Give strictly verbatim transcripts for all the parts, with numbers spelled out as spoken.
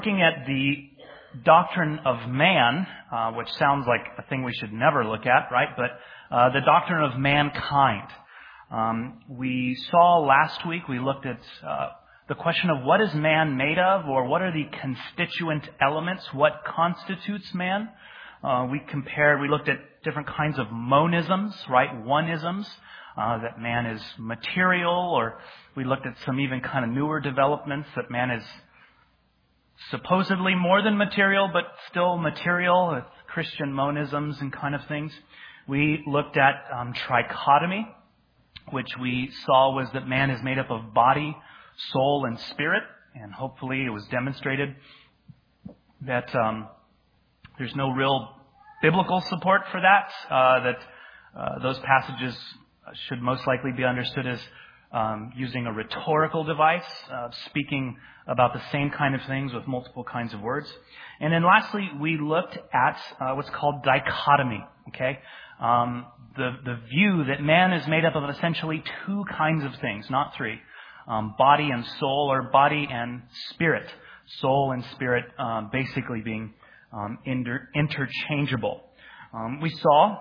Looking at the doctrine of man, uh, which sounds like a thing we should never look at, right? But uh, the doctrine of mankind. Um, we saw last week, we looked at uh, the question of what is man made of, or what are the constituent elements, what constitutes man. Uh, we compared, we looked at different kinds of monisms, right? Oneisms, uh, that man is material, or we looked at some even kind of newer developments that man is supposedly more than material, but still material, with Christian monisms and kind of things. We looked at um, trichotomy, which we saw was that man is made up of body, soul, and spirit, and hopefully it was demonstrated that um, there's no real biblical support for that, uh, that uh, those passages should most likely be understood as um, using a rhetorical device, uh, speaking about the same kind of things with multiple kinds of words. And then lastly, we looked at uh, what's called dichotomy, okay? Um, the, the view that man is made up of essentially two kinds of things, not three. Um, body and soul, or body and spirit. Soul and spirit uh, basically being um, inter- interchangeable. Um, we saw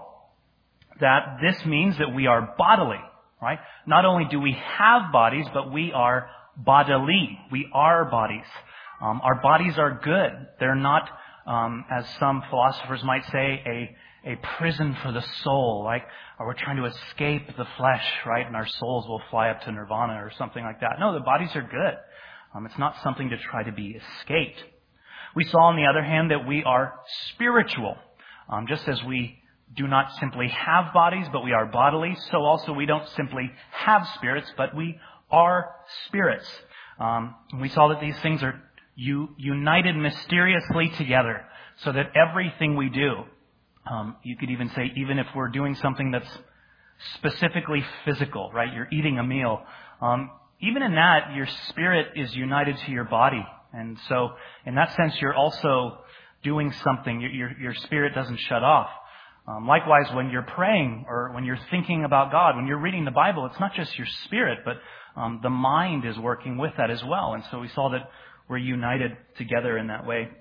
that this means that we are bodily, right? Not only do we have bodies, but we are bodily. We are bodies. Um, our bodies are good. They're not, um, as some philosophers might say, a a prison for the soul, like, or we're trying to escape the flesh, right? And our souls will fly up to nirvana or something like that. No, the bodies are good. Um, it's not something to try to be escaped. We saw, on the other hand, that we are spiritual. Um, just as we do not simply have bodies, but we are bodily, so also we don't simply have spirits, but we are spirits. Um, we saw that these things are u- united mysteriously together, so that everything we do, um, you could even say, even if we're doing something that's specifically physical, right? You're eating a meal. Um, even in that, your spirit is united to your body. And so, in that sense, you're also doing something. Your, your, your spirit doesn't shut off. Um, likewise, when you're praying or when you're thinking about God, when you're reading the Bible, it's not just your spirit, but um, the mind is working with that as well. And so we saw that we're united together in that way.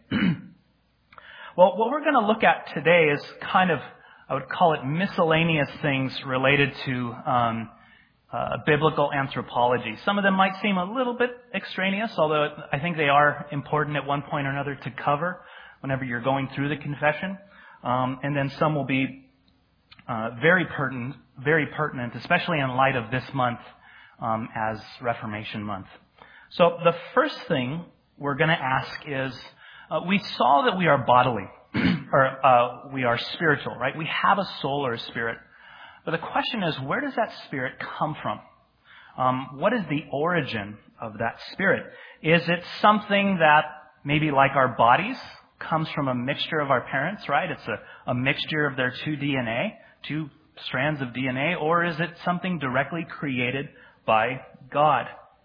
Well, what we're going to look at today is kind of, I would call it miscellaneous things related to um, uh, biblical anthropology. Some of them might seem a little bit extraneous, although I think they are important at one point or another to cover whenever you're going through the confession. Um, and then some will be uh, very pertinent, very pertinent, especially in light of this month um, as Reformation Month. So the first thing we're going to ask is, uh, we saw that we are bodily, or uh, we are spiritual, right? We have a soul or a spirit. But the question is, where does that spirit come from? Um, what is the origin of that spirit? Is it something that maybe, like our bodies, comes from a mixture of our parents, right? It's a, a mixture of their two D N A, two strands of D N A, or is it something directly created by God?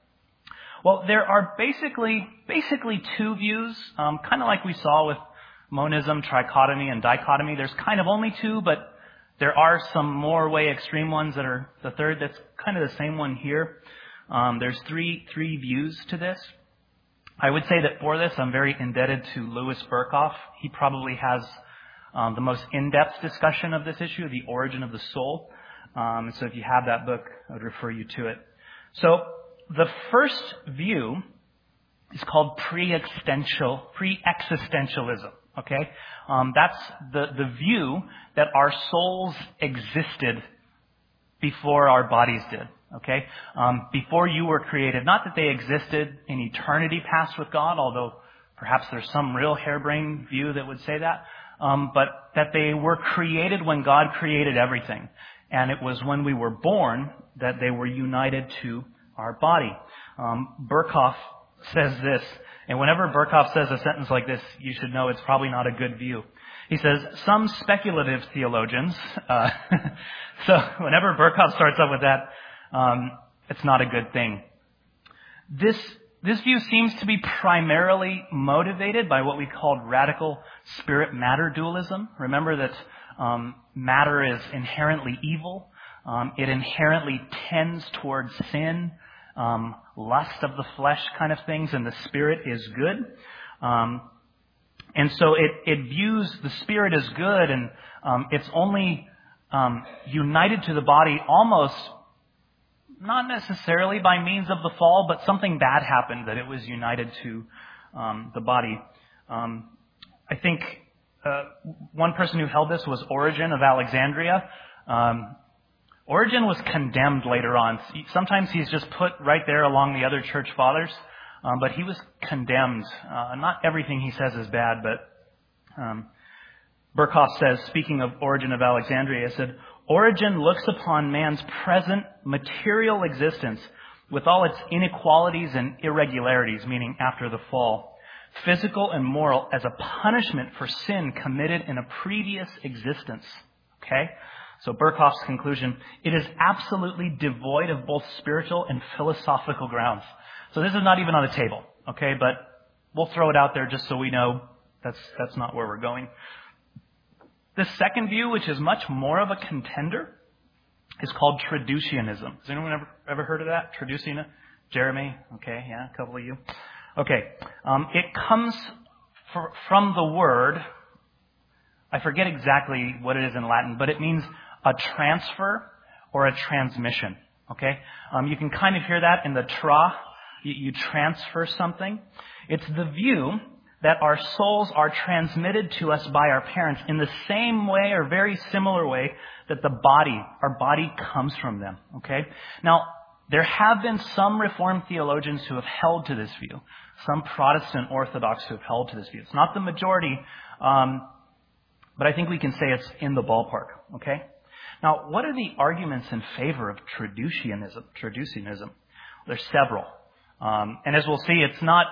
Well, there are basically basically two views, um, kind of like we saw with monism, trichotomy, and dichotomy. There's kind of only two, but there are some more way extreme ones that are the third. That's kind of the same one here. Um, there's three three views to this. I would say that for this, I'm very indebted to Louis Berkhoff. He probably has um, the most in-depth discussion of this issue, the origin of the soul. Um, so if you have that book, I would refer you to it. So the first view is called pre-existential, pre-existentialism. Okay, um, that's the the view that our souls existed before our bodies did. Okay, um, before you were created, not that they existed in eternity past with God, although perhaps there's some real harebrained view that would say that, um, but that they were created when God created everything. And it was when we were born that they were united to our body. Um, Berkhoff says this, and whenever Berkhoff says a sentence like this, you should know it's probably not a good view. He says, some speculative theologians, uh, so whenever Berkhoff starts up with that, Um, it's not a good thing. This this view seems to be primarily motivated by what we called radical spirit-matter dualism. Remember that um, matter is inherently evil. Um, it inherently tends towards sin, um, lust of the flesh kind of things, and the spirit is good. Um, and so it, it views the spirit as good, and um, it's only um, united to the body almost, not necessarily by means of the fall, but something bad happened that it was united to um, the body. Um, I think uh, one person who held this was Origen of Alexandria. Um, Origen was condemned later on. Sometimes he's just put right there along the other church fathers, um, but he was condemned. Uh, not everything he says is bad, but um, Burkhoff says, speaking of Origen of Alexandria, he said, Origen looks upon man's present material existence with all its inequalities and irregularities, meaning after the fall, physical and moral, as a punishment for sin committed in a previous existence. Okay? So Burkhoff's conclusion, it is absolutely devoid of both spiritual and philosophical grounds. So this is not even on the table, okay? But we'll throw it out there just so we know that's that's not where we're going. The second view, which is much more of a contender, is called Traducianism. Has anyone ever ever heard of that? Traducianism? Jeremy? Okay, yeah, a couple of you. Okay, um, it comes for, from the word, I forget exactly what it is in Latin, but it means a transfer or a transmission. Okay? Um, you can kind of hear that in the tra. You, you transfer something. It's the view that our souls are transmitted to us by our parents in the same way or very similar way that the body, our body comes from them. Okay? Now, there have been some Reformed theologians who have held to this view. Some Protestant Orthodox who have held to this view. It's not the majority, um, but I think we can say it's in the ballpark. Okay? Now, what are the arguments in favor of Traducianism? Traducianism. There's several. Um, and as we'll see, it's not,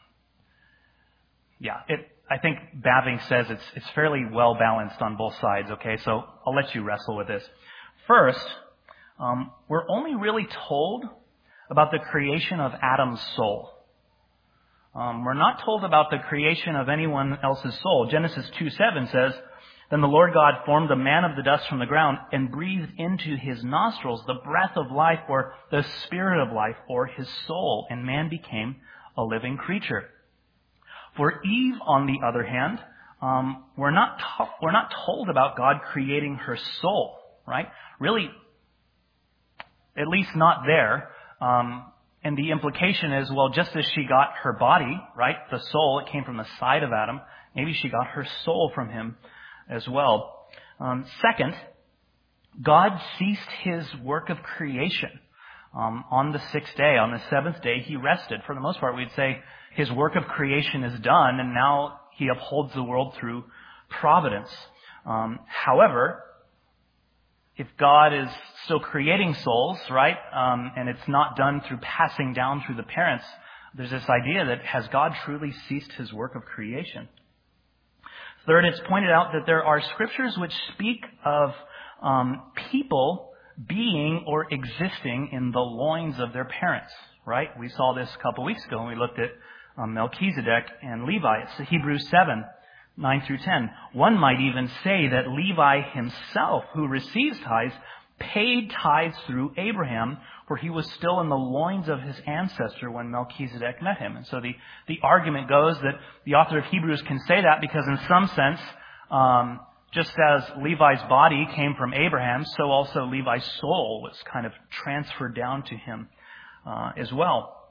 yeah, it, I think Bavinck says it's, it's fairly well balanced on both sides, okay? So I'll let you wrestle with this. First, um, we're only really told about the creation of Adam's soul. Um, we're not told about the creation of anyone else's soul. Genesis two seven says, Then the Lord God formed the man of the dust from the ground and breathed into his nostrils the breath of life, or the spirit of life, or his soul, and man became a living creature. For Eve, on the other hand, um, we're not to- we're not told about God creating her soul, right? Really, at least not there. Um, and the implication is, well, just as she got her body, right, the soul, it came from the side of Adam, maybe she got her soul from him as well. Um, second, God ceased his work of creation um, on the sixth day. On the seventh day, he rested. For the most part, we'd say his work of creation is done, and now he upholds the world through providence. Um, however, if God is still creating souls, right, um, and it's not done through passing down through the parents, there's this idea that has God truly ceased his work of creation? Third, it's pointed out that there are scriptures which speak of um, people being or existing in the loins of their parents, right? We saw this a couple weeks ago when we looked at um, Melchizedek and Levi. It's Hebrews seven, nine through ten. One might even say that Levi himself, who receives tithes, paid tithes through Abraham, for he was still in the loins of his ancestor when Melchizedek met him. And so the, the argument goes that the author of Hebrews can say that because in some sense, um, just as Levi's body came from Abraham, so also Levi's soul was kind of transferred down to him uh, as well.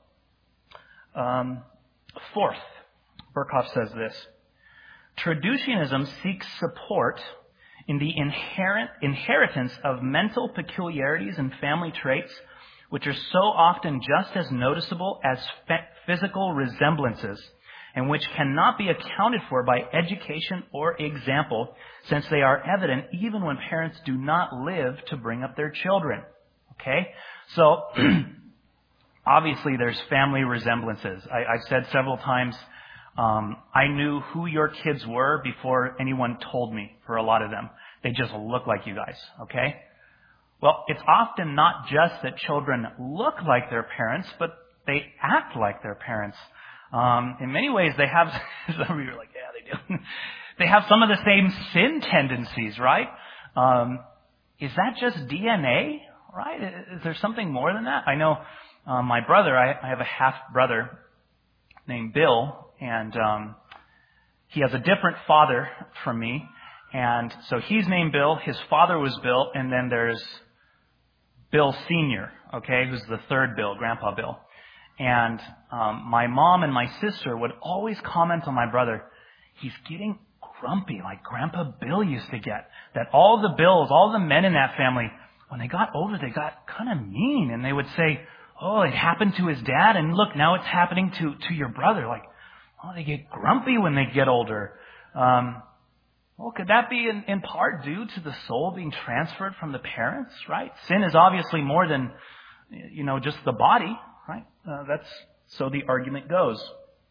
Um, fourth, Burkhoff says this: Traducianism seeks support in the inherent inheritance of mental peculiarities and family traits, which are so often just as noticeable as f- physical resemblances, and which cannot be accounted for by education or example, since they are evident even when parents do not live to bring up their children. Okay? So, obviously there's family resemblances. I, I've said several times, Um, I knew who your kids were before anyone told me for a lot of them. They just look like you guys, okay? Well, it's often not just that children look like their parents, but they act like their parents. Um, in many ways, they have, some of you are like, yeah, they do. They have some of the same sin tendencies, right? Um, is that just D N A, right? Is there something more than that? I know uh, my brother, I, I have a half brother named Bill, and um, he has a different father from me. And so he's named Bill. His father was Bill, and then there's Bill Senior, okay, who's the third Bill, Grandpa Bill. And um, my mom and my sister would always comment on my brother, he's getting grumpy like Grandpa Bill used to get. That all the Bills, all the men in that family, when they got older, they got kind of mean. And they would say, oh, it happened to his dad, and look, now it's happening to, to your brother. Like, oh, they get grumpy when they get older. Um, well, could that be in, in part due to the soul being transferred from the parents, right? Sin is obviously more than, you know, just the body. Right? Uh, that's so the argument goes.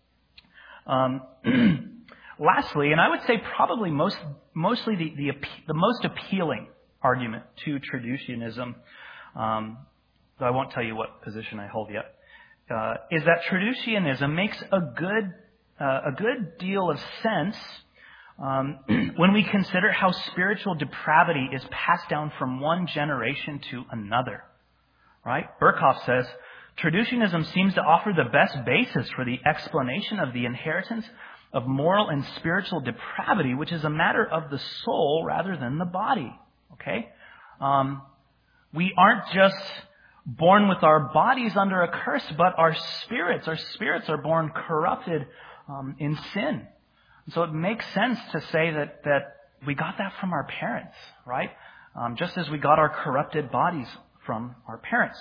Um, lastly, and I would say probably most, mostly the the, the most appealing argument to Traducianism, um, though I won't tell you what position I hold yet, uh, is that Traducianism makes a good uh, a good deal of sense um, when we consider how spiritual depravity is passed down from one generation to another. Right? Burkhoff says, Traducianism seems to offer the best basis for the explanation of the inheritance of moral and spiritual depravity, which is a matter of the soul rather than the body. Okay? Um, we aren't just born with our bodies under a curse, but our spirits, our spirits are born corrupted um, in sin. So it makes sense to say that, that we got that from our parents, right? Um, just as we got our corrupted bodies from our parents.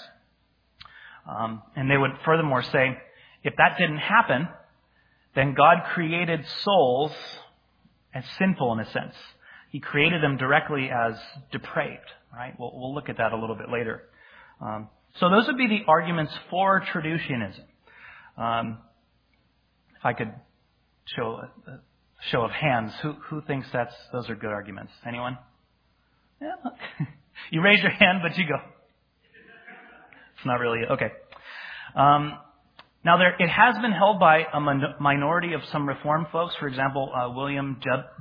Um, and they would furthermore say, if that didn't happen, then God created souls as sinful in a sense. He created them directly as depraved, right? We'll, we'll look at that a little bit later. Um, so those would be the arguments for Traducianism. Um, if I could show a, a show of hands, who, who thinks that's those are good arguments? Anyone? Yeah. You raise your hand, but you go. It's not really, okay. Um, now, there it has been held by a min- minority of some Reformed folks. For example, uh, William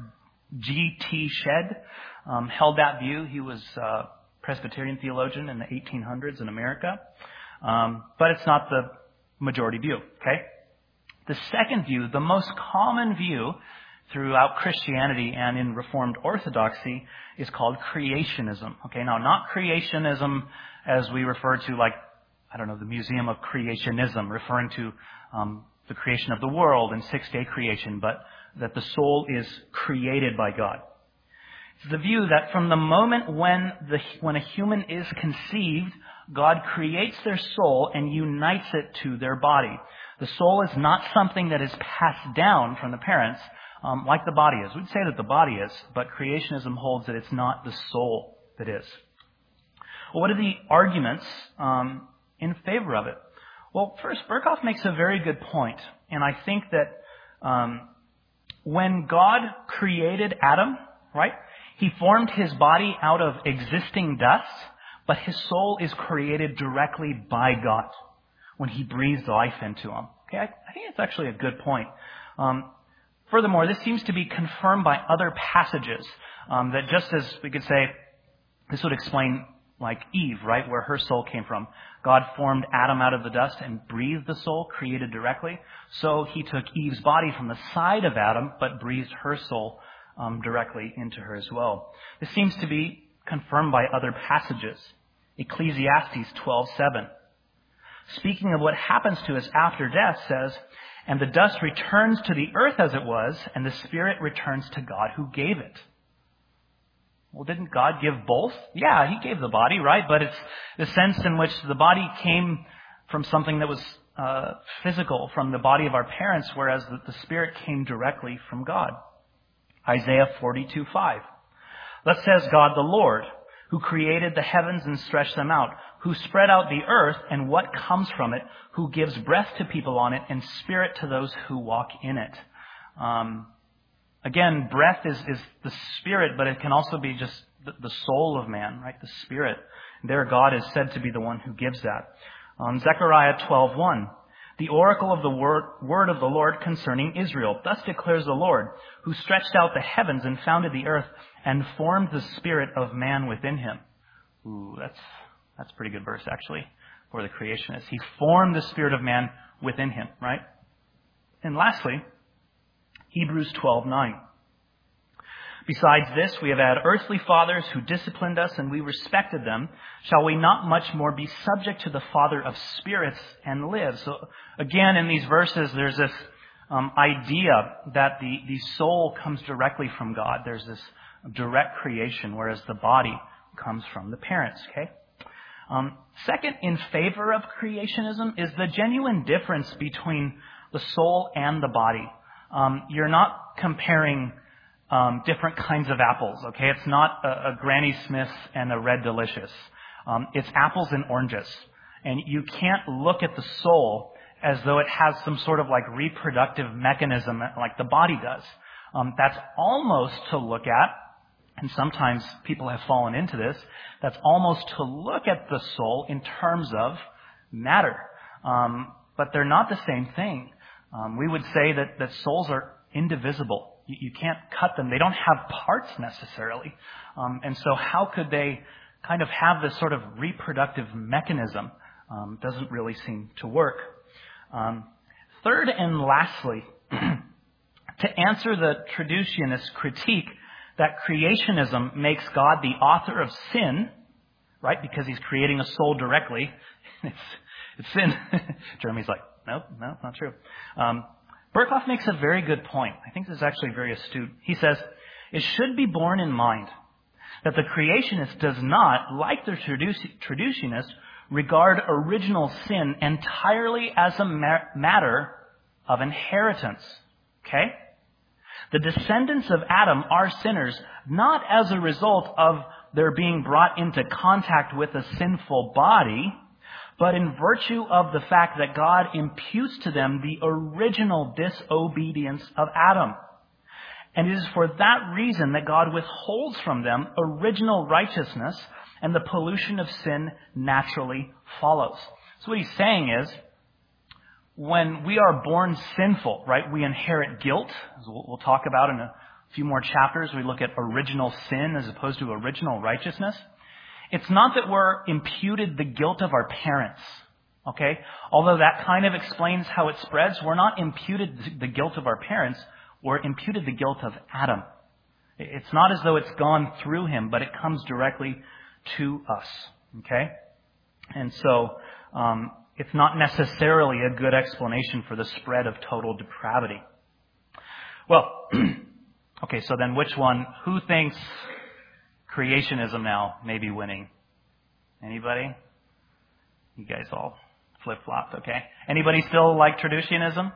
G T Shedd um, held that view. He was a Presbyterian theologian in the eighteen hundreds in America. Um, but it's not the majority view, okay? The second view, the most common view throughout Christianity and in Reformed Orthodoxy, is called creationism. Okay, now not creationism as we refer to, like, I don't know, the Museum of Creationism, referring to um, the creation of the world and six-day creation, but that the soul is created by God. It's the view that from the moment when the when a human is conceived, God creates their soul and unites it to their body. The soul is not something that is passed down from the parents, um, like the body is. We'd say that the body is, but creationism holds that it's not the soul that is. Well, what are the arguments um, in favor of it? Well, first, Burkhoff makes a very good point, and I think that um, when God created Adam, right, He formed his body out of existing dust, but his soul is created directly by God when He breathes life into him. Okay, I, I think it's actually a good point. Um, furthermore, this seems to be confirmed by other passages um, that just as we could say, this would explain like Eve, right, where her soul came from. God formed Adam out of the dust and breathed the soul, created directly. So He took Eve's body from the side of Adam, but breathed her soul um, directly into her as well. This seems to be confirmed by other passages. Ecclesiastes twelve seven. Speaking of what happens to us after death, says, "And the dust returns to the earth as it was, and the spirit returns to God who gave it." Well, didn't God give both? Yeah, He gave the body, right? But it's the sense in which the body came from something that was uh, physical, from the body of our parents, whereas the, the spirit came directly from God. Isaiah forty-two five. Thus says God the Lord, who created the heavens and stretched them out, who spread out the earth and what comes from it, who gives breath to people on it and spirit to those who walk in it. Um, again, breath is, is the spirit, but it can also be just the, the soul of man, right? The spirit. There God is said to be the one who gives that. Um, Zechariah twelve one. The oracle of the word, word of the Lord concerning Israel. Thus declares the Lord, who stretched out the heavens and founded the earth and formed the spirit of man within him. Ooh, that's that's a pretty good verse, actually, for the creationists. He formed the spirit of man within him, right? And lastly, Hebrews twelve nine. Besides this, we have had earthly fathers who disciplined us, and we respected them. Shall we not much more be subject to the Father of spirits and live? So again, in these verses, there's this um, idea that the, the soul comes directly from God. There's this direct creation, whereas the body comes from the parents, okay? Um, second, in favor of creationism, is the genuine difference between the soul and the body. Um, you're not comparing Um, different kinds of apples, okay? It's not a, a Granny Smith and a Red Delicious. Um, it's apples and oranges. And you can't look at the soul as though it has some sort of like reproductive mechanism like the body does. Um, that's almost to look at, and sometimes people have fallen into this, that's almost to look at the soul in terms of matter. Um, but they're not the same thing. Um, we would say that, that souls are indivisible. You can't cut them. They don't have parts necessarily. Um, and so how could they kind of have this sort of reproductive mechanism? Um, doesn't really seem to work. Um, third and lastly, to answer the traducianist critique that creationism makes God the author of sin, right, because he's creating a soul directly. it's, it's sin. Jeremy's like, nope, no, not true. Um, Berkhoff makes a very good point. I think this is actually very astute. He says, it should be borne in mind that the creationist does not, like the traducianist, regard original sin entirely as a matter of inheritance. Okay? The descendants of Adam are sinners, not as a result of their being brought into contact with a sinful body, but in virtue of the fact that God imputes to them the original disobedience of Adam. And it is for that reason that God withholds from them original righteousness, and the pollution of sin naturally follows. So what he's saying is, when we are born sinful, right, we inherit guilt, as we'll talk about in a few more chapters. We look at original sin as opposed to original righteousness. It's not that we're imputed the guilt of our parents, okay? Although that kind of explains how it spreads, we're not imputed the guilt of our parents, we're imputed the guilt of Adam. It's not as though it's gone through him, but it comes directly to us, okay? And so, um, it's not necessarily a good explanation for the spread of total depravity. Well, okay, so then which one, who thinks creationism now may be winning? Anybody? You guys all flip-flopped, okay. Anybody still like traducianism?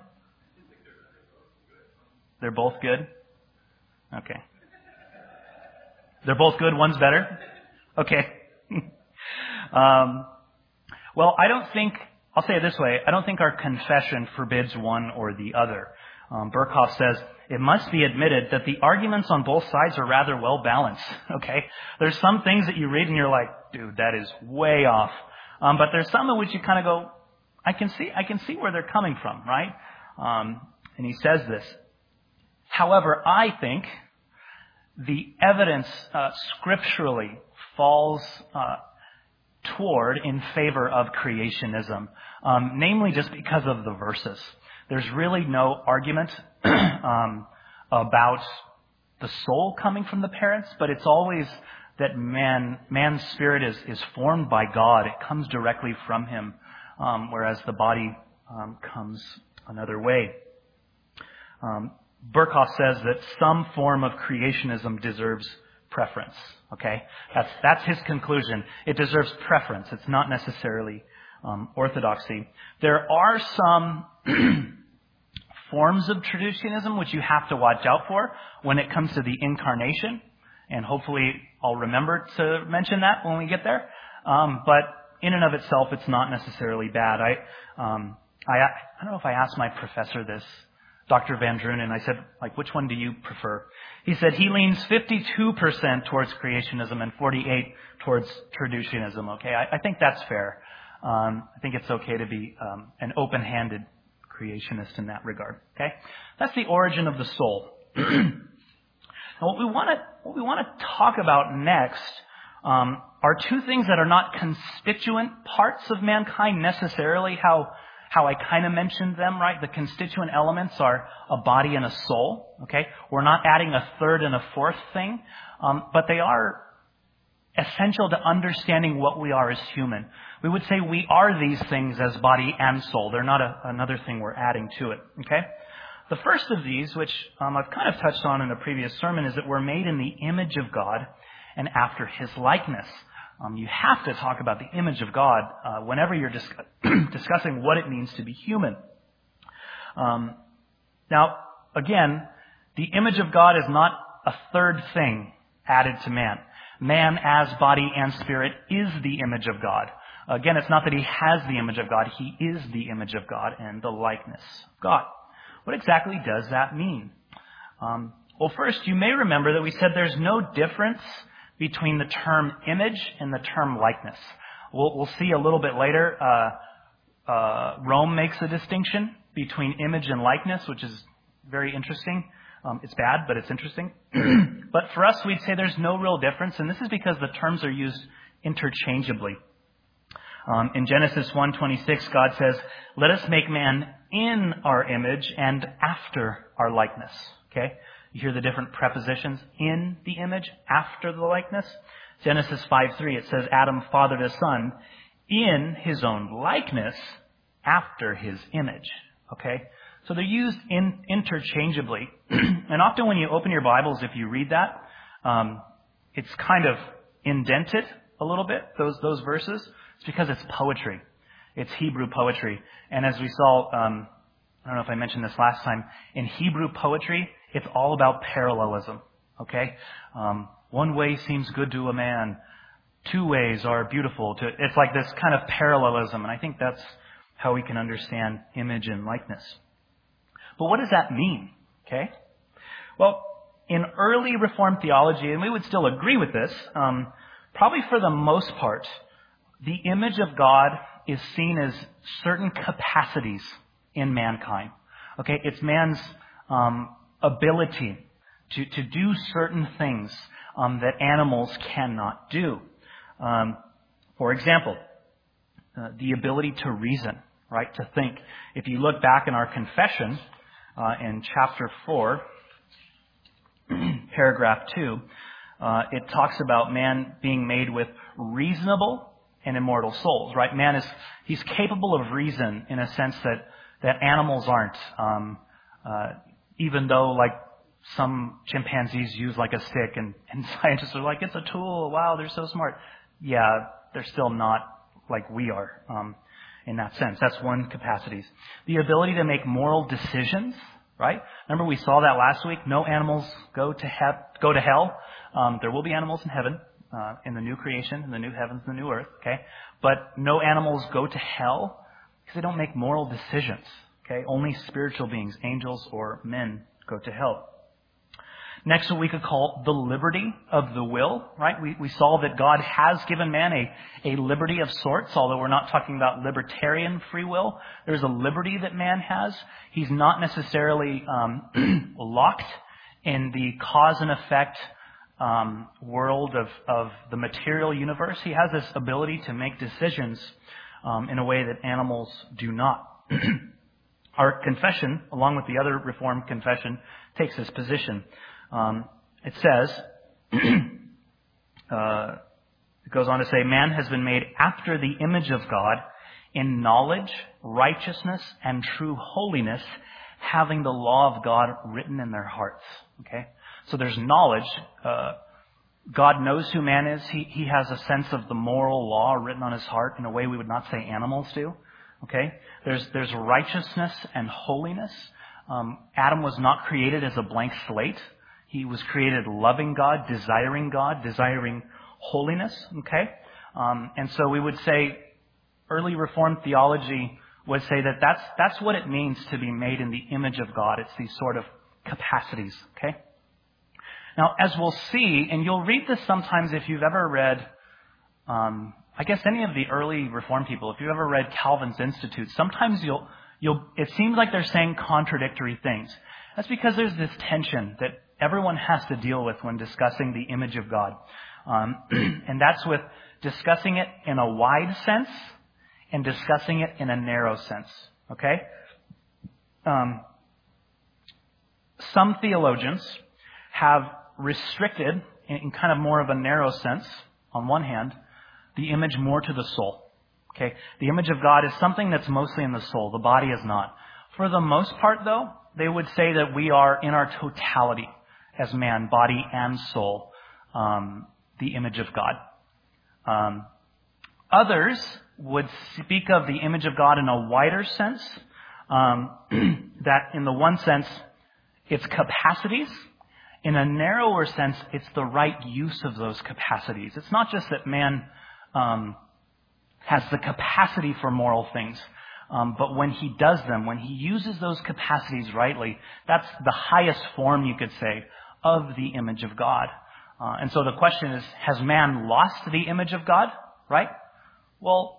They're both good? Okay. They're both good, one's better? Okay. um, well, I don't think, I'll say it this way, I don't think our confession forbids one or the other. Um, Berkhoff says, it must be admitted that the arguments on both sides are rather well balanced, okay? There's some things that you read and you're like, dude, that is way off. Um, but there's some in which you kind of go, I can see, I can see where they're coming from, right? Um, and he says this. However, I think the evidence uh, scripturally falls uh, toward in favor of creationism, um, namely just because of the verses. There's really no argument um, about the soul coming from the parents, but it's always that man, man's spirit is, is formed by God. It comes directly from him, um, whereas the body um, comes another way. Um, Berkhoff says that some form of creationism deserves preference. Okay, that's that's his conclusion. It deserves preference. It's not necessarily um, orthodoxy. There are some forms of traducianism which you have to watch out for when it comes to the incarnation, and hopefully I'll remember to mention that when we get there. Um, but in and of itself, it's not necessarily bad. I um, I I don't know if I asked my professor this, Doctor Van Drunen, I said, like, which one do you prefer? He said he leans fifty-two percent towards creationism and forty-eight towards traducianism. Okay, I, I think that's fair. Um, I think it's okay to be um, an open-handed creationist in that regard. Okay, that's the origin of the soul. Now, what we want to what we want to talk about next um, are two things that are not constituent parts of mankind necessarily. How how I kind of mentioned them, right? The constituent elements are a body and a soul, okay? We're not adding a third and a fourth thing, um, but they are essential to understanding what we are as human. We would say we are these things as body and soul. They're not a, another thing we're adding to it, okay? The first of these, which um, I've kind of touched on in a previous sermon, is that we're made in the image of God and after His likeness. Um, you have to talk about the image of God uh, whenever you're dis- discussing what it means to be human. Um, now, again, the image of God is not a third thing added to man. Man as body and spirit is the image of God. Again, it's not that he has the image of God. He is the image of God and the likeness of God. What exactly does that mean? Um, well, first, you may remember that we said there's no difference between the term image and the term likeness. We'll, we'll see a little bit later. Uh, uh, Rome makes a distinction between image and likeness, which is very interesting. Um, it's bad, but it's interesting. But for us, we'd say there's no real difference, and this is because the terms are used interchangeably. Um, in Genesis one twenty-six, God says, "Let us make man in our image and after our likeness." Okay? You hear the different prepositions: in the image, after the likeness. Genesis five three, it says, "Adam fathered a son in his own likeness, after his image." Okay? So they're used in, interchangeably. And often when you open your Bibles, if you read that, um, it's kind of indented a little bit, those those verses. It's because it's poetry. It's Hebrew poetry. And as we saw, um, I don't know if I mentioned this last time, in Hebrew poetry, it's all about parallelism. Okay? Um, one way seems good to a man. Two ways are beautiful. To, it's like this kind of parallelism. And I think that's how we can understand image and likeness. But what does that mean? Okay? Well, in early Reformed theology, and we would still agree with this, um, probably for the most part, the image of God is seen as certain capacities in mankind. Okay? It's man's um, ability to, to do certain things um, that animals cannot do. Um, for example, uh, the ability to reason, right? To think. If you look back in our confession, uh, in chapter four, paragraph two, uh, it talks about man being made with reasonable and immortal souls, right? Man is, he's capable of reason in a sense that, that animals aren't. Um, uh, even though, like, some chimpanzees use like a stick and, and scientists are like, it's a tool, wow, they're so smart. Yeah, they're still not like we are, um, in that sense. That's one capacity. The ability to make moral decisions, right? Remember we saw that last week? No animals go to he- go to hell. Um, there will be animals in heaven. Uh, in the new creation, in the new heavens, the new earth, okay? But no animals go to hell because they don't make moral decisions, okay? Only spiritual beings, angels or men, go to hell. Next, what we could call the liberty of the will, right? We, we saw that God has given man a, a liberty of sorts, although we're not talking about libertarian free will. There's a liberty that man has. He's not necessarily um, locked in the cause and effect Um, world of, of the material universe. He has this ability to make decisions um, in a way that animals do not. Our confession, along with the other Reformed confession, takes this position. Um, it says, uh, it goes on to say, man has been made after the image of God in knowledge, righteousness, and true holiness, having the law of God written in their hearts. Okay? So there's knowledge. Uh, God knows who man is. He, he has a sense of the moral law written on his heart in a way we would not say animals do. Okay? There's, there's righteousness and holiness. Um, Adam was not created as a blank slate. He was created loving God, desiring God, desiring holiness. Okay? Um, and so we would say early Reformed theology would say that that's, that's what it means to be made in the image of God. It's these sort of capacities. Okay? Now, as we'll see, and you'll read this sometimes if you've ever read, um, I guess any of the early Reformed people, if you've ever read Calvin's Institutes, sometimes you'll, you'll, it seems like they're saying contradictory things. That's because there's this tension that everyone has to deal with when discussing the image of God. Um, and that's with discussing it in a wide sense and discussing it in a narrow sense. Okay? Um, some theologians have restricted, in, in kind of more of a narrow sense, on one hand, the image more to the soul. Okay? The image of God is something that's mostly in the soul. The body is not. For the most part, though, they would say that we are in our totality as man, body and soul, um, the image of God. Um, others would speak of the image of God in a wider sense, um, that in the one sense, it's capacities. In a narrower sense, it's the right use of those capacities. It's not just that man um, has the capacity for moral things, um, but when he does them, when he uses those capacities rightly, that's the highest form, you could say, of the image of God. Uh, and so the question is, has man lost the image of God? Right? Well,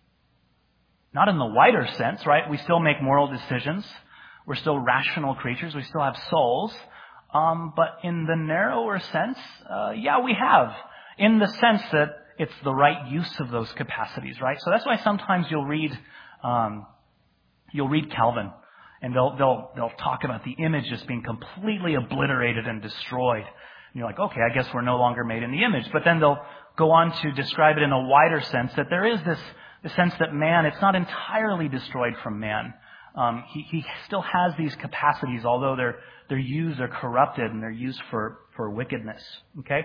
not in the wider sense, right? We still make moral decisions. We're still rational creatures. We still have souls. Um, but in the narrower sense, uh, yeah, we have. In the sense that it's the right use of those capacities, right? So that's why sometimes you'll read, um, you'll read Calvin, and they'll they'll they'll talk about the image just being completely obliterated and destroyed. And you're like, okay, I guess we're no longer made in the image. But then they'll go on to describe it in a wider sense, that there is this the sense that man, it's not entirely destroyed from man. Um, he, he still has these capacities, although they're they're used, they're corrupted, and they're used for, for wickedness. Okay?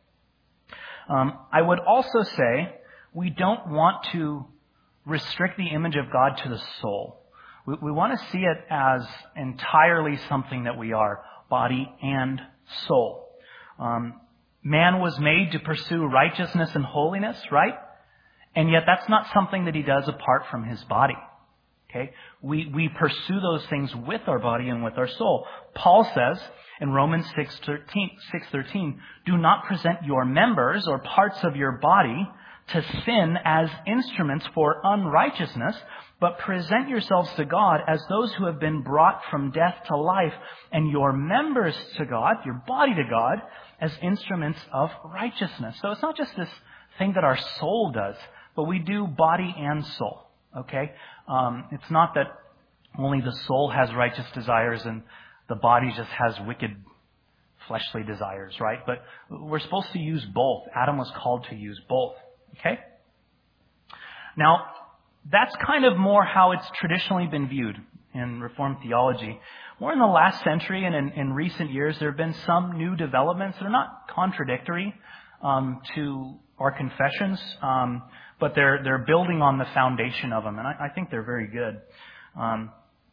Um, I would also say we don't want to restrict the image of God to the soul. We, we want to see it as entirely something that we are, body and soul. Um, man was made to pursue righteousness and holiness, right? And yet that's not something that he does apart from his body. Okay? We, we pursue those things with our body and with our soul. Paul says in Romans six thirteen, do not present your members or parts of your body to sin as instruments for unrighteousness, but present yourselves to God as those who have been brought from death to life, and your members to God, your body to God, as instruments of righteousness. So it's not just this thing that our soul does, but we do body and soul. Okay? Um, it's not that only the soul has righteous desires and the body just has wicked fleshly desires, right? But we're supposed to use both. Adam was called to use both. Okay? Now, that's kind of more how it's traditionally been viewed in Reformed theology. More in the last century and in, in recent years, there have been some new developments that are not contradictory um, to our confessions, um, but they're they're building on the foundation of them, and I, I think they're very good. Um,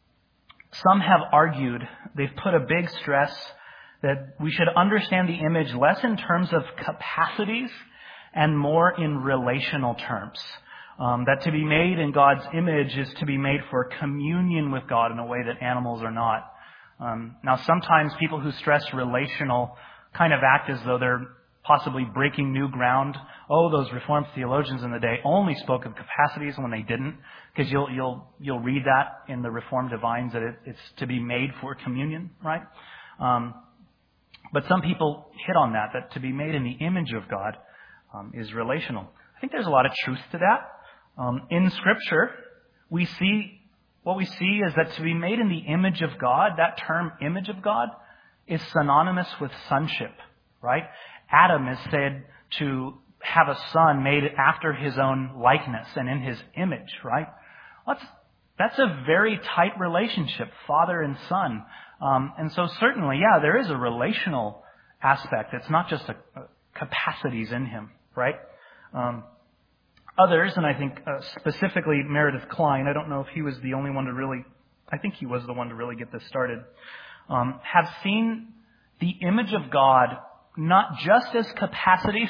some have argued, they've put a big stress that we should understand the image less in terms of capacities and more in relational terms. Um, that to be made in God's image is to be made for communion with God in a way that animals are not. Um, now, sometimes people who stress relational kind of act as though they're possibly breaking new ground. Oh, those Reformed theologians in the day only spoke of capacities when they didn't, because you'll you'll you'll read that in the Reformed divines that it, it's to be made for communion, right? Um, but some people hit on that, that to be made in the image of God um, is relational. I think there's a lot of truth to that. Um, in Scripture, we see what we see is that to be made in the image of God, that term "image of God," is synonymous with sonship, right? Adam is said to have a son made after his own likeness and in his image, right? That's, that's a very tight relationship, father and son. Um, and so certainly, yeah, there is a relational aspect. It's not just a, a capacities in him, right? Um, others, and I think uh, specifically Meredith Kline, I don't know if he was the only one to really, I think he was the one to really get this started, um, have seen the image of God not just as capacities,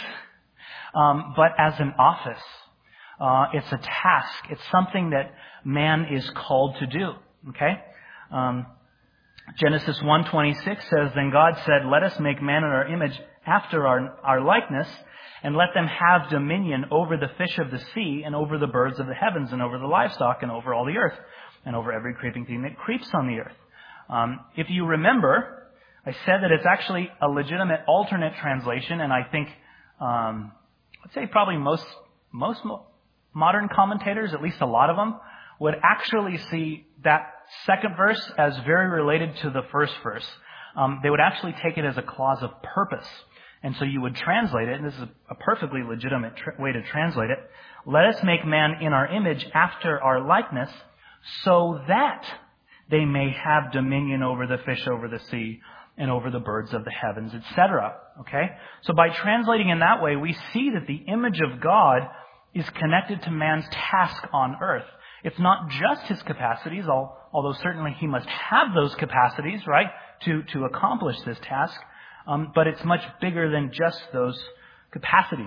um, but as an office. Uh, it's a task. It's something that man is called to do. Okay? Um, Genesis one twenty-six says, "Then God said, let us make man in our image after our, our likeness, and let them have dominion over the fish of the sea, and over the birds of the heavens, and over the livestock, and over all the earth, and over every creeping thing that creeps on the earth." Um, if you remember, I said that it's actually a legitimate alternate translation, and I think, um, I'd say probably most most mo- modern commentators, at least a lot of them, would actually see that second verse as very related to the first verse. Um, they would actually take it as a clause of purpose. And so you would translate it, and this is a perfectly legitimate tr- way to translate it. Let us make man in our image after our likeness, so that they may have dominion over the fish over the sea and over the birds of the heavens, et cetera. Okay? So by translating in that way, we see that the image of God is connected to man's task on earth. It's not just his capacities, although certainly he must have those capacities, right, to, to accomplish this task. Um, but it's much bigger than just those capacities.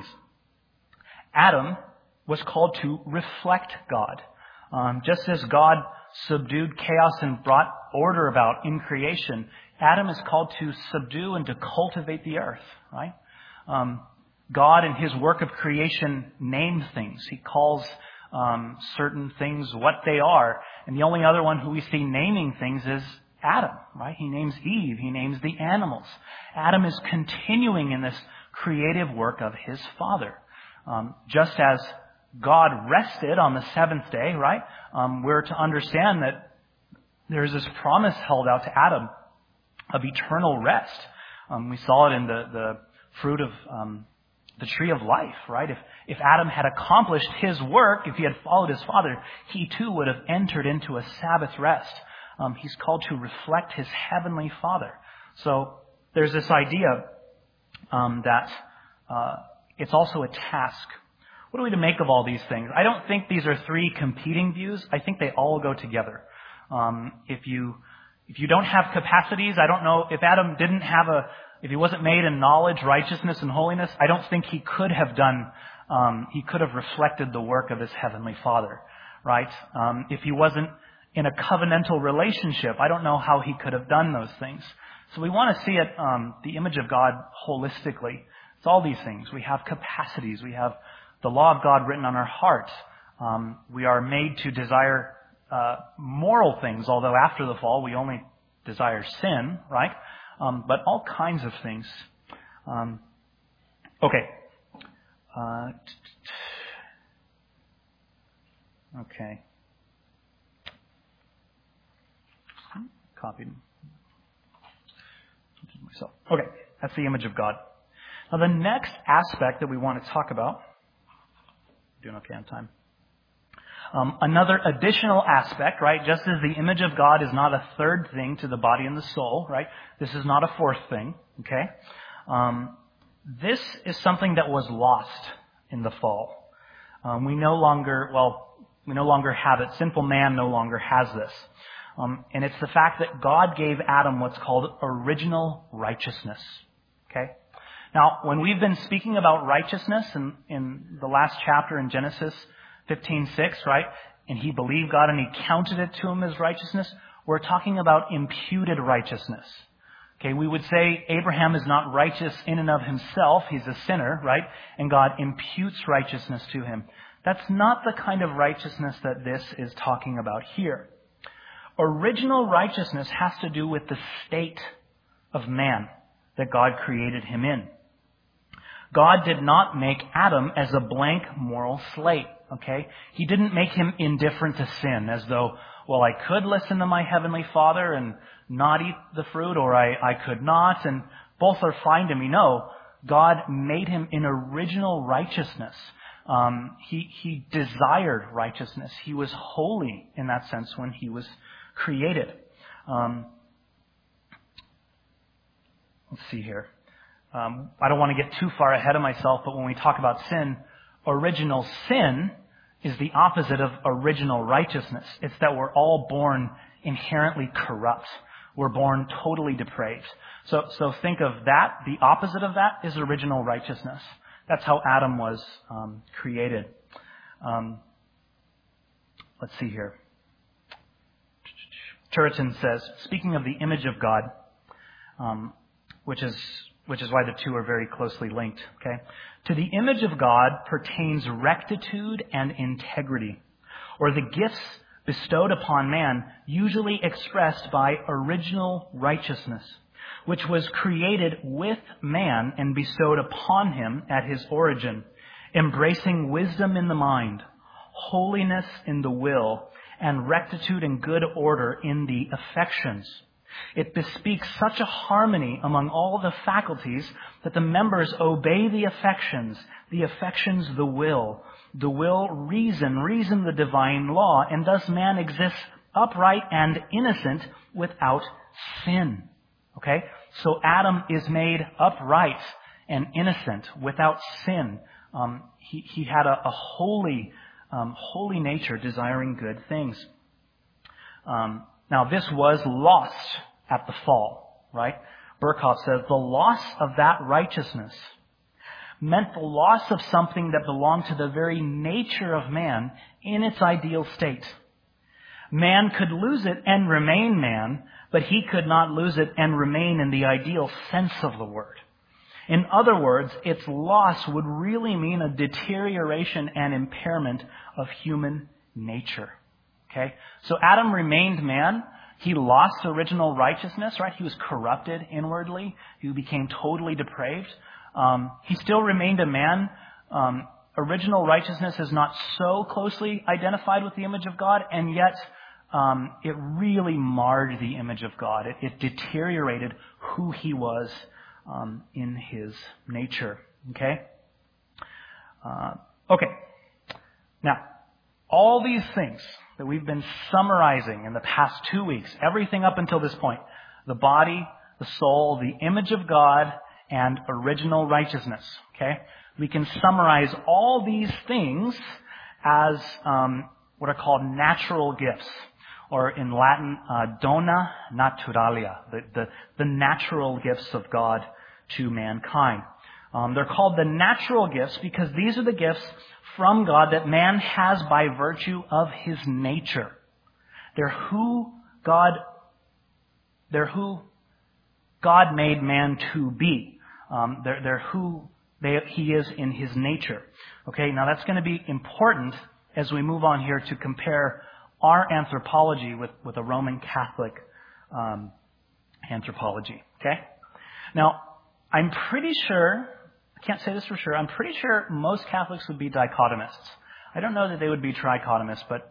Adam was called to reflect God. Um, just as God subdued chaos and brought order about in creation, Adam is called to subdue and to cultivate the earth, right? Um, God in his work of creation names things. He calls um, certain things what they are. And the only other one who we see naming things is Adam, right? He names Eve. He names the animals. Adam is continuing in this creative work of his Father. Um, just as God rested on the seventh day, right? Um, we're to understand that there's this promise held out to Adam of eternal rest. Um, we saw it in the, the fruit of um, the tree of life, right? If, if Adam had accomplished his work, if he had followed his Father, he too would have entered into a Sabbath rest. Um, he's called to reflect his heavenly Father. So there's this idea um, that uh, it's also a task. What are we to make of all these things? I don't think these are three competing views. I think they all go together. Um, if you if you don't have capacities, I don't know if Adam didn't have a if he wasn't made in knowledge, righteousness, and holiness, I don't think he could have done. Um, he could have reflected the work of his heavenly Father, right? Um, if he wasn't in a covenantal relationship, I don't know how he could have done those things. So we want to see it, um, the image of God holistically. It's all these things. We have capacities. We have the law of God written on our hearts. Um, we are made to desire uh, moral things, although after the fall we only desire sin, right? Um, but all kinds of things. Um, okay. Uh, okay. Copied myself. Okay, that's the image of God. Now the next aspect that we want to talk about, doing okay on time. Um, another additional aspect, right? Just as the image of God is not a third thing to the body and the soul, right? This is not a fourth thing, okay? Um, this is something that was lost in the fall. Um, we no longer, well, we no longer have it. Sinful man no longer has this. Um, and it's the fact that God gave Adam what's called original righteousness. Okay? Now, when we've been speaking about righteousness in, in the last chapter in Genesis fifteen six, right? And he believed God and he counted it to him as righteousness. We're talking about imputed righteousness. Okay, we would say Abraham is not righteous in and of himself. He's a sinner, right? And God imputes righteousness to him. That's not the kind of righteousness that this is talking about here. Original righteousness has to do with the state of man that God created him in. God did not make Adam as a blank moral slate, okay? He didn't make him indifferent to sin, as though, well, I could listen to my heavenly Father and not eat the fruit, or I, I could not, and both are fine to me. No, God made him in original righteousness. Um, he, he desired righteousness. He was holy in that sense when he was created. Um, let's see here. Um, I don't want to get too far ahead of myself, but when we talk about sin, original sin is the opposite of original righteousness. It's that we're all born inherently corrupt. We're born totally depraved. So, so think of that. The opposite of that is original righteousness. That's how Adam was um, created. Um, let's see here. Turretin says, speaking of the image of God, um, which is which is why the two are very closely linked. Okay, to the image of God pertains rectitude and integrity, or the gifts bestowed upon man, usually expressed by original righteousness, which was created with man and bestowed upon him at his origin, embracing wisdom in the mind, holiness in the will, and rectitude and good order in the affections. It bespeaks such a harmony among all the faculties that the members obey the affections, the affections the will, the will reason, reason the divine law, and thus man exists upright and innocent without sin. Okay? So Adam is made upright and innocent without sin. Um, he, he had a, a holy, um, holy nature desiring good things. Um, now this was lost at the fall, right? Burkhoff says the loss of that righteousness meant the loss of something that belonged to the very nature of man in its ideal state. Man could lose it and remain man, but he could not lose it and remain in the ideal sense of the word. In other words, its loss would really mean a deterioration and impairment of human nature. Okay? So Adam remained man. He lost original righteousness, right? He was corrupted inwardly. He became totally depraved. Um, he still remained a man. Um, original righteousness is not so closely identified with the image of God, and yet um, it really marred the image of God. It, it deteriorated who he was um, in his nature. Okay? Uh, okay. Now, all these things that we've been summarizing in the past two weeks, everything up until this point, the body, the soul, the image of God, and original righteousness. Okay? We can summarize all these things as um, what are called natural gifts, or in Latin, uh, dona naturalia, the, the, the natural gifts of God to mankind. Um, they're called the natural gifts because these are the gifts from God that man has by virtue of his nature. They're who God, they're who God made man to be. Um, they're, they're who they, he is in his nature. Okay, now that's going to be important as we move on here to compare our anthropology with, with a Roman Catholic um, anthropology. Okay? Now, I'm pretty sure, I can't say this for sure, I'm pretty sure most Catholics would be dichotomists. I don't know that they would be trichotomists, but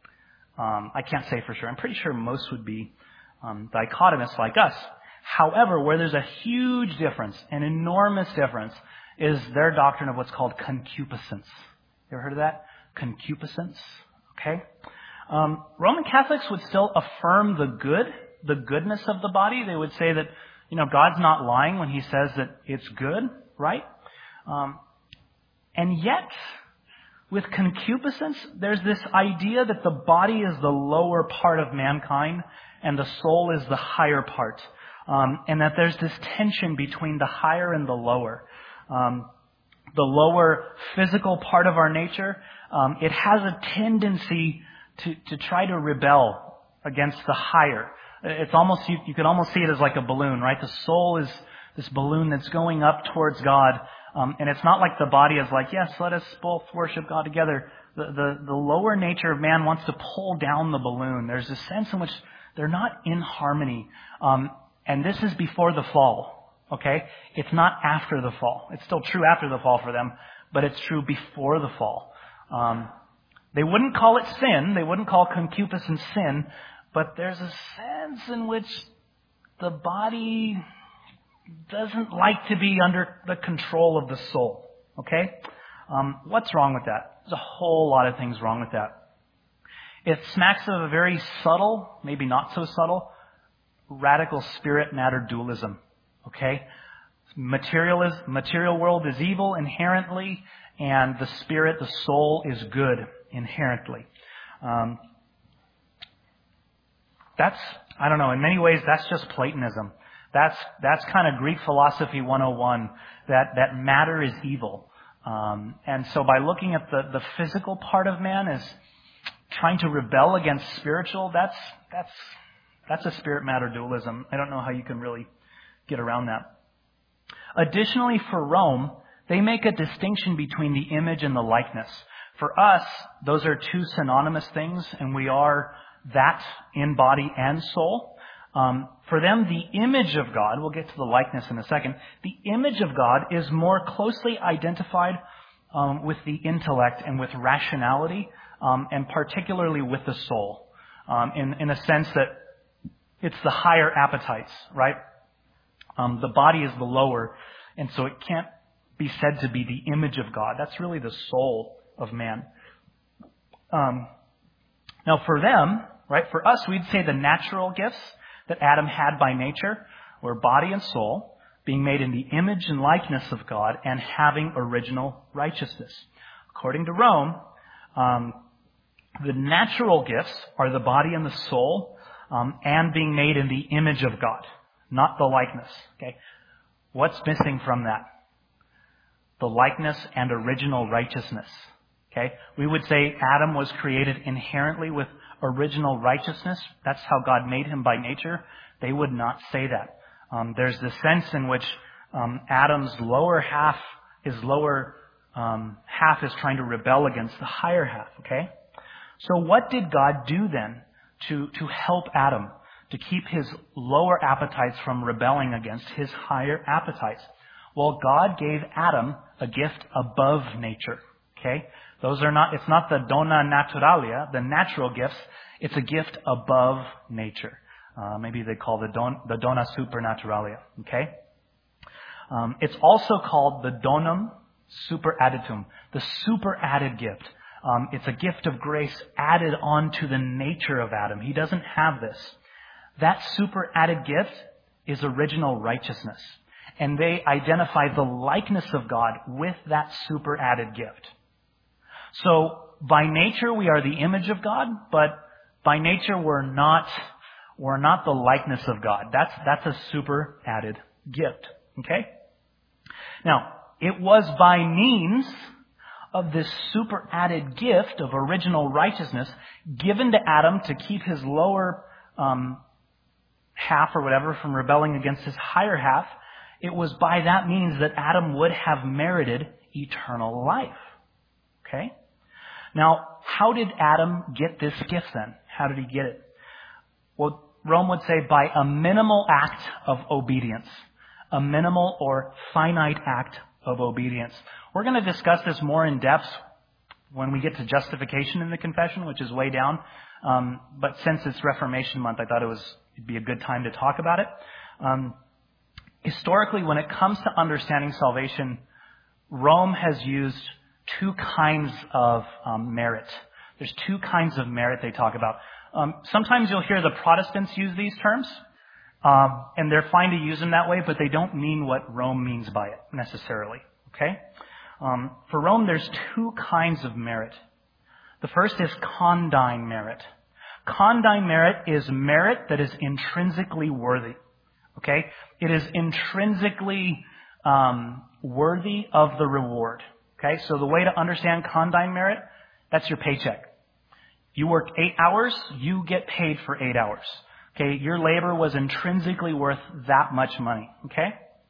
um, I can't say for sure. I'm pretty sure most would be um, dichotomists like us. However, where there's a huge difference, an enormous difference, is their doctrine of what's called concupiscence. You ever heard of that? Concupiscence? Okay? Um, Roman Catholics would still affirm the good, the goodness of the body. They would say that, you know, God's not lying when he says that it's good, right? Um, and yet, with concupiscence, there's this idea that the body is the lower part of mankind and the soul is the higher part. Um, and that there's this tension between the higher and the lower. Um, the lower physical part of our nature, um, it has a tendency to, to try to rebel against the higher. It's almost, you, you could almost see it as like a balloon, right? The soul is this balloon that's going up towards God. Um, and it's not like the body is like, yes, let us both worship God together. The, the, the lower nature of man wants to pull down the balloon. There's a sense in which they're not in harmony. Um, and this is before the fall, okay? It's not after the fall. It's still true after the fall for them, but it's true before the fall. Um, they wouldn't call it sin. They wouldn't call concupiscence sin, but there's a sense in which the body doesn't like to be under the control of the soul. Okay? Um, what's wrong with that? There's a whole lot of things wrong with that. It smacks of a very subtle, maybe not so subtle, radical spirit-matter dualism. Okay? Materialism, material world is evil inherently, and the spirit, the soul, is good inherently. Um, that's, I don't know, in many ways that's just Platonism. That's that's kind of Greek philosophy one oh one, that, that matter is evil. Um, and so by looking at the, the physical part of man as trying to rebel against spiritual, that's that's that's a spirit-matter dualism. I don't know how you can really get around that. Additionally, for Rome, they make a distinction between the image and the likeness. For us, those are two synonymous things, and we are that in body and soul. Um, for them, the image of God, we'll get to the likeness in a second, the image of God is more closely identified um, with the intellect and with rationality um, and particularly with the soul, um, in, in a sense that it's the higher appetites, right? Um, the body is the lower, and so it can't be said to be the image of God. That's really the soul of man. Um, now for them, right, for us, we'd say the natural gifts that Adam had by nature were body and soul, being made in the image and likeness of God, and having original righteousness. According to Rome, um, the natural gifts are the body and the soul, um, and being made in the image of God, not the likeness. Okay, what's missing from that? The likeness and original righteousness. Okay, we would say Adam was created inherently with original righteousness. That's how God made him by nature. They would not say that. Um, there's the sense in which um, Adam's lower half, his lower um, half is trying to rebel against the higher half. Okay, so what did God do then to to help Adam to keep his lower appetites from rebelling against his higher appetites? Well, God gave Adam a gift above nature. Okay, those are not. It's not the dona naturalia, the natural gifts. It's a gift above nature. Uh, maybe they call the don, the dona supernaturalia. Okay, um, it's also called the donum superadditum, the super added gift. Um, it's a gift of grace added on to the nature of Adam. He doesn't have this. That super added gift is original righteousness. And they identify the likeness of God with that super added gift. So by nature we are the image of God, but by nature we're not we're not the likeness of God. That's that's a super added gift. Okay? Now, it was by means of this super added gift of original righteousness given to Adam to keep his lower um, half or whatever from rebelling against his higher half. It was by that means that Adam would have merited eternal life. Okay? Now, how did Adam get this gift then? How did he get it? Well, Rome would say by a minimal act of obedience. A minimal or finite act of obedience. We're going to discuss this more in depth when we get to justification in the confession, which is way down. Um, but since it's Reformation Month, I thought it was it'd be a good time to talk about it. Um, Historically, when it comes to understanding salvation, Rome has used two kinds of um, merit. There's two kinds of merit they talk about. Um, sometimes you'll hear the Protestants use these terms, um, and they're fine to use them that way, but they don't mean what Rome means by it necessarily. Okay? Um, for Rome, there's two kinds of merit. The first is condign merit. Condign merit is merit that is intrinsically worthy. Okay? It is intrinsically um, worthy of the reward. Okay? So the way to understand condign merit, that's your paycheck. You work eight hours, you get paid for eight hours. Okay? Your labor was intrinsically worth that much money. Okay?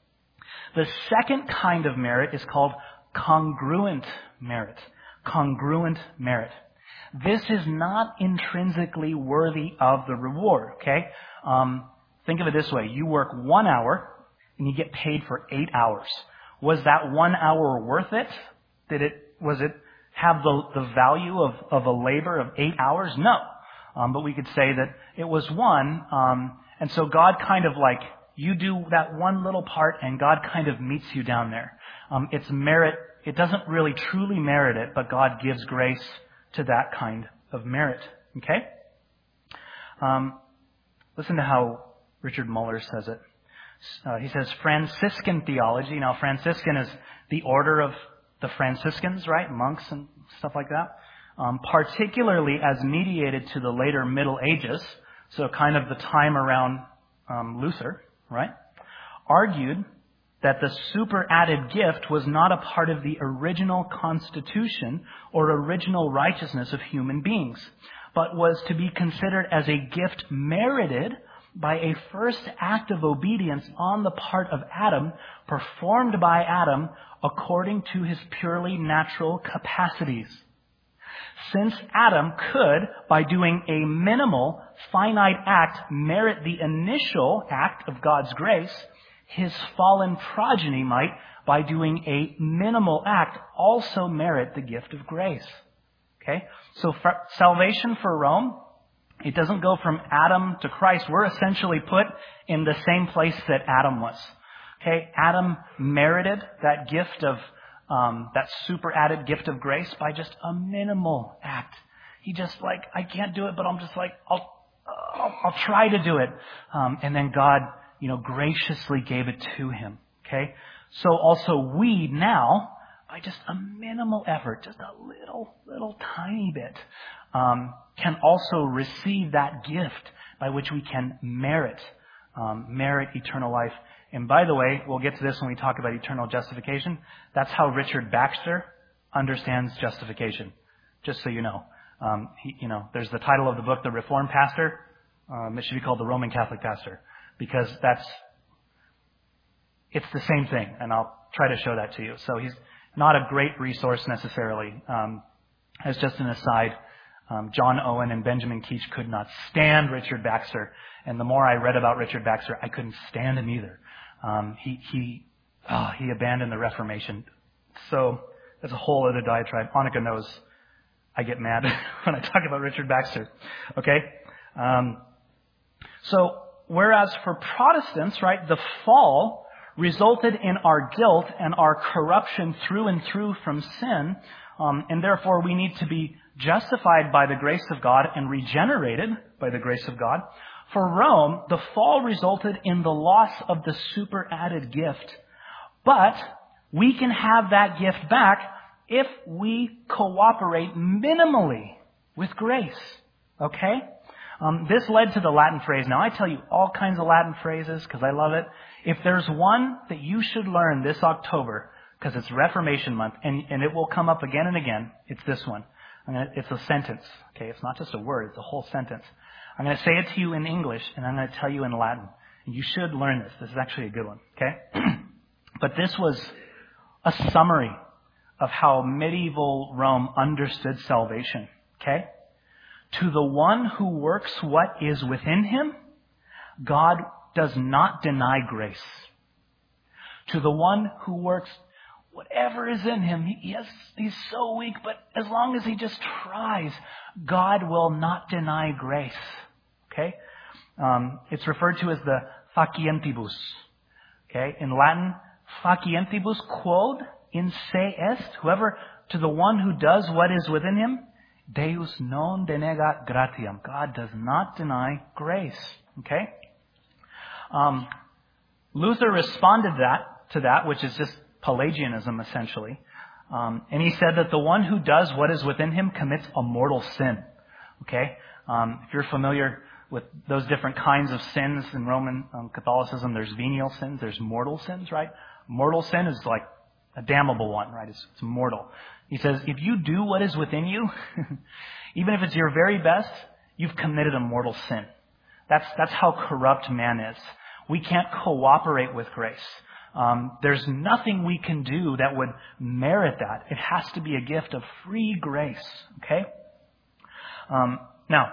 The second kind of merit is called congruent merit. Congruent merit. This is not intrinsically worthy of the reward. Okay? Um, Think of it this way. You work one hour and you get paid for eight hours. Was that one hour worth it? Did it, was it have the, the value of, of a labor of eight hours? No. Um, but we could say that it was one. Um, and so God kind of like, you do that one little part and God kind of meets you down there. Um, it's merit. It doesn't really truly merit it, but God gives grace to that kind of merit. Okay? Um, listen to how Richard Muller says it. Uh, he says Franciscan theology. Now, Franciscan is the order of the Franciscans, right? Monks and stuff like that. Um, particularly as mediated to the later Middle Ages, so kind of the time around um, Luther, right? Argued that the super added gift was not a part of the original constitution or original righteousness of human beings, but was to be considered as a gift merited by a first act of obedience on the part of Adam, performed by Adam according to his purely natural capacities. Since Adam could, by doing a minimal, finite act, merit the initial act of God's grace, his fallen progeny might, by doing a minimal act, also merit the gift of grace. Okay? So for salvation for Rome, it doesn't go from Adam to Christ. We're essentially put in the same place that Adam was. Okay? Adam merited that gift of, um, that super added gift of grace by just a minimal act. He just like, I can't do it, but I'm just like, I'll, I'll, I'll try to do it. Um, and then God, you know, graciously gave it to him. Okay? So also we now, by just a minimal effort, just a little, little tiny bit, um, can also receive that gift by which we can merit, um, merit eternal life. And by the way, we'll get to this when we talk about eternal justification. That's how Richard Baxter understands justification. Just so you know, um, he, you know, there's the title of the book, The Reformed Pastor. Um, it should be called The Roman Catholic Pastor, because that's it's the same thing, and I'll try to show that to you. So he's not a great resource necessarily. Um, as just an aside, um, John Owen and Benjamin Keach could not stand Richard Baxter, and the more I read about Richard Baxter, I couldn't stand him either. Um, he he oh, he abandoned the Reformation. So that's a whole other diatribe. Annika knows I get mad when I talk about Richard Baxter. Okay, um, so whereas for Protestants, right, the fall resulted in our guilt and our corruption through and through from sin, um, and therefore we need to be justified by the grace of God and regenerated by the grace of God. For Rome, the fall resulted in the loss of the super added gift, but we can have that gift back if we cooperate minimally with grace. Okay? Um, this led to the Latin phrase. Now, I tell you all kinds of Latin phrases because I love it. If there's one that you should learn this October, because it's Reformation Month, and, and it will come up again and again, it's this one. I'm gonna, it's a sentence. Okay, it's not just a word; it's a whole sentence. I'm going to say it to you in English, and I'm going to tell you in Latin. And you should learn this. This is actually a good one. Okay, but this was a summary of how medieval Rome understood salvation. Okay. To the one who works what is within him, God does not deny grace. To the one who works whatever is in him, he has, he's so weak, but as long as he just tries, God will not deny grace. Okay? Um, it's referred to as the facientibus. Okay? In Latin, facientibus quod in se est, whoever, to the one who does what is within him, Deus non denegat gratiam. God does not deny grace. Okay? Um, Luther responded that to that, which is just Pelagianism, essentially. Um, and he said that the one who does what is within him commits a mortal sin. Okay? Um, if you're familiar with those different kinds of sins in Roman um, Catholicism, there's venial sins, there's mortal sins, right? Mortal sin is like a damnable one, right? It's, it's mortal. He says, if you do what is within you, even if it's your very best, you've committed a mortal sin. That's, that's how corrupt man is. We can't cooperate with grace. Um, there's nothing we can do that would merit that. It has to be a gift of free grace. Okay? Um, now,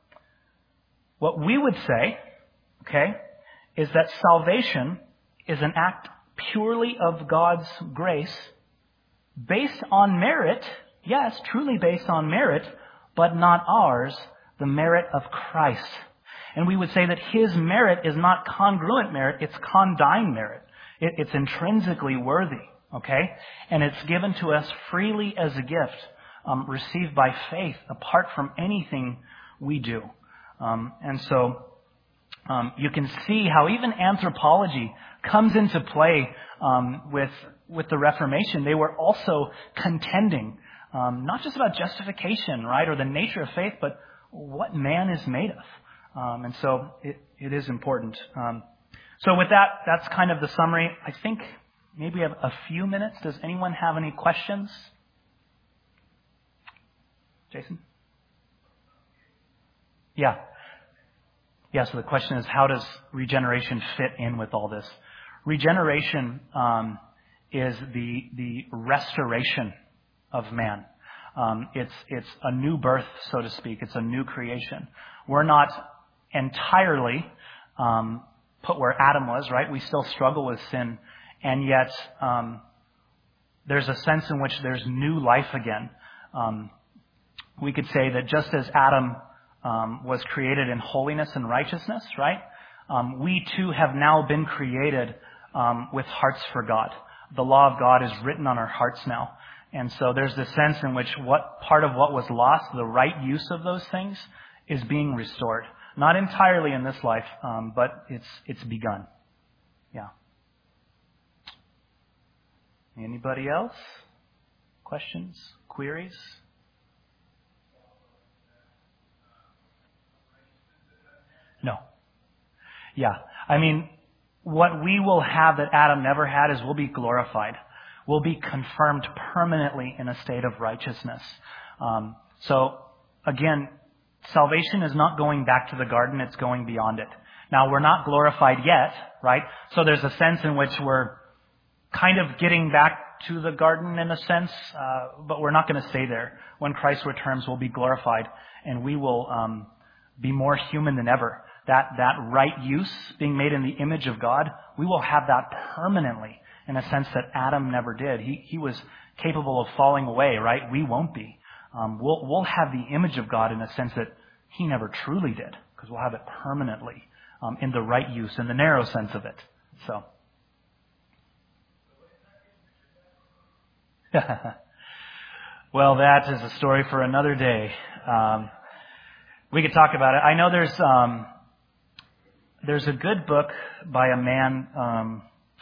what we would say, okay, is that salvation is an act purely of God's grace, based on merit, yes, truly based on merit, but not ours, the merit of Christ. And we would say that His merit is not congruent merit, it's condign merit. It, it's intrinsically worthy, okay? And it's given to us freely as a gift, um, received by faith, apart from anything we do. Um, and so um, you can see how even anthropology comes into play um, with with the Reformation. They were also contending, um, not just about justification, right, or the nature of faith, but what man is made of. Um, and so it, it is important. Um, so with that, that's kind of the summary. I think maybe we have a few minutes. Does anyone have any questions? Jason? Yeah. Yeah, so the question is, how does regeneration fit in with all this? Regeneration um, is the the restoration of man. Um, it's it's a new birth, so to speak. It's a new creation. We're not entirely um, put where Adam was, right? We still struggle with sin, and yet um, there's a sense in which there's new life again. Um, we could say that just as Adam um, was created in holiness and righteousness, right? Um, we too have now been created um, with hearts for God. The law of God is written on our hearts now. And so there's this sense in which what part of what was lost, the right use of those things, is being restored. Not entirely in this life, um, but it's it's begun. Yeah. Anybody else? Questions? Queries? No. Yeah. I mean, what we will have that Adam never had is we'll be glorified. We'll be confirmed permanently in a state of righteousness. Um, so, again, salvation is not going back to the garden, it's going beyond it. Now, we're not glorified yet, right? So there's a sense in which we're kind of getting back to the garden in a sense, uh, but we're not going to stay there. When Christ returns, we'll be glorified, and we will um, be more human than ever. That that right use, being made in the image of God, we will have that permanently in a sense that Adam never did. He he was capable of falling away, right? We won't be. Um, we'll we'll have the image of God in a sense that he never truly did, because we'll have it permanently um, in the right use, in the narrow sense of it. So. Well, that is a story for another day. Um, we could talk about it. I know there's um, there's a good book by a man. Um,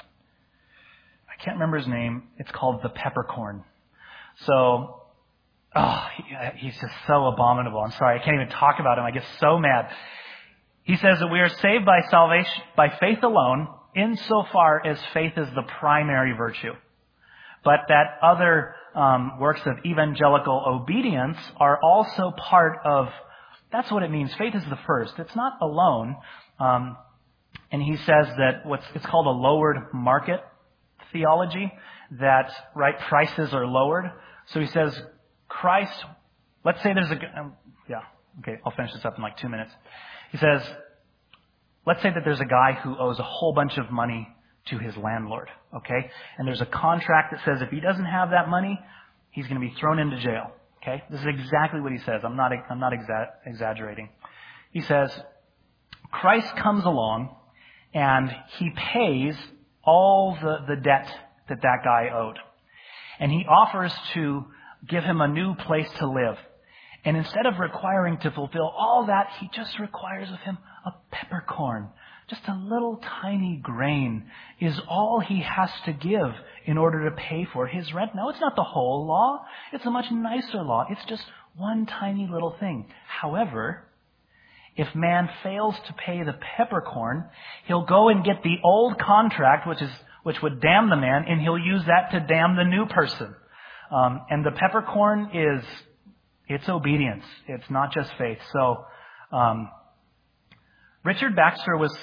I can't remember his name. It's called The Peppercorn. So, oh, he, he's just so abominable. I'm sorry, I can't even talk about him. I get so mad. He says that we are saved by salvation, by faith alone, insofar as faith is the primary virtue. But that other um, works of evangelical obedience are also part of, that's what it means. Faith is the first. It's not alone. Um, and he says that what's it's called a lowered market theology, that right prices are lowered. So he says Christ, let's say there's a, um, yeah, okay, I'll finish this up in like two minutes. He says, let's say that there's a guy who owes a whole bunch of money to his landlord, okay? And there's a contract that says if he doesn't have that money, he's going to be thrown into jail, okay? This is exactly what he says. I'm not, I'm not exa- exaggerating. He says, Christ comes along and he pays all the, the debt that that guy owed. And he offers to give him a new place to live. And instead of requiring to fulfill all that, he just requires of him a peppercorn. Just a little tiny grain is all he has to give in order to pay for his rent. No, it's not the whole law. It's a much nicer law. It's just one tiny little thing. However, if man fails to pay the peppercorn, he'll go and get the old contract, which is which would damn the man, and he'll use that to damn the new person. Um, and the peppercorn is, it's obedience. It's not just faith. So, um, Richard Baxter was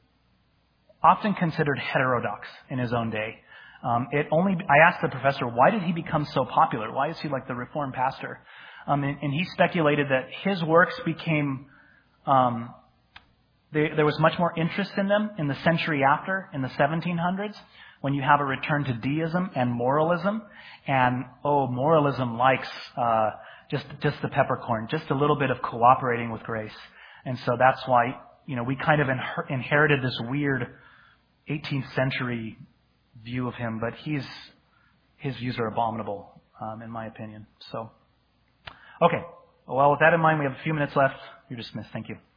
often considered heterodox in his own day. Um, it only I asked the professor, why did he become so popular? Why is he like the Reformed pastor? Um, and, and he speculated that his works became, um, they, there was much more interest in them in the century after, in the seventeen hundreds, when you have a return to deism and moralism. And, oh, moralism likes uh, just just the peppercorn, just a little bit of cooperating with grace. And so that's why, you know, we kind of inher- inherited this weird eighteenth century view of him, but he's his views are abominable, um, in my opinion. So, okay. Well, with that in mind, we have a few minutes left. You're dismissed. Thank you.